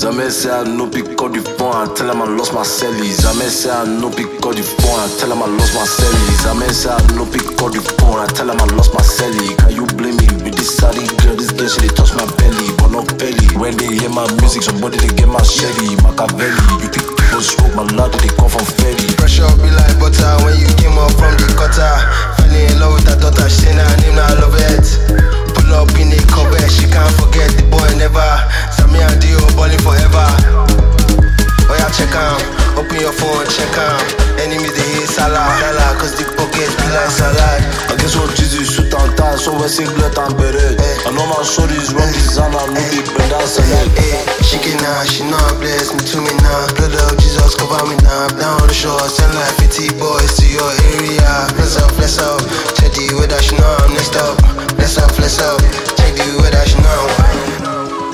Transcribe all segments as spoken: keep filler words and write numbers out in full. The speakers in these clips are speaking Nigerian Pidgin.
Jamais say I no pick up the phone and tell him I lost my cellies. Jamais say I no pick up the phone and tell him I lost my cellies. Jamais say I no pick up the phone and tell him I lost my celly. Can you blame me with this saddy girl? This girl she dey touch my belly, but not belly. When they hear my music, somebody they get my shelly. Machiavelli, you pick people smoke, my lad they come from Philly. Pressure be like butter when you came up from the gutter. Falling in love with her daughter, she say her name now I love it. Pull up in a cover, she can't forget the boy never. Sammy and Dio balling forever. Oh yeah, check out, open your phone, check out. Enemies they hate Salah, Salah, cause the pockets be like salad. I guess what Jesus shoot and tie, so we singlet and beret. I know my stories wrong designer, no big bend and select. Hey, she can now, she know bless me to me now. Blood of Jesus cover me now. Down the shore, send like fifty boys to your area. Bless up, bless up, check the weather, she know I'm next up. Bless up, bless up, check the weather, she know.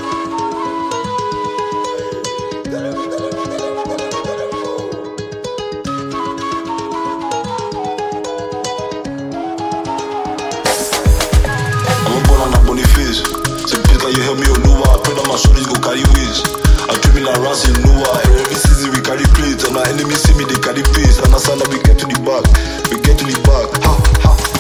You help me Oluwa, I pray that my shoulders go carry ways. I dream in a rats in Noah. Every season we carry plates, and our enemies see me they carry pace. And that's how we get to the back, we get to the back. Ha ha.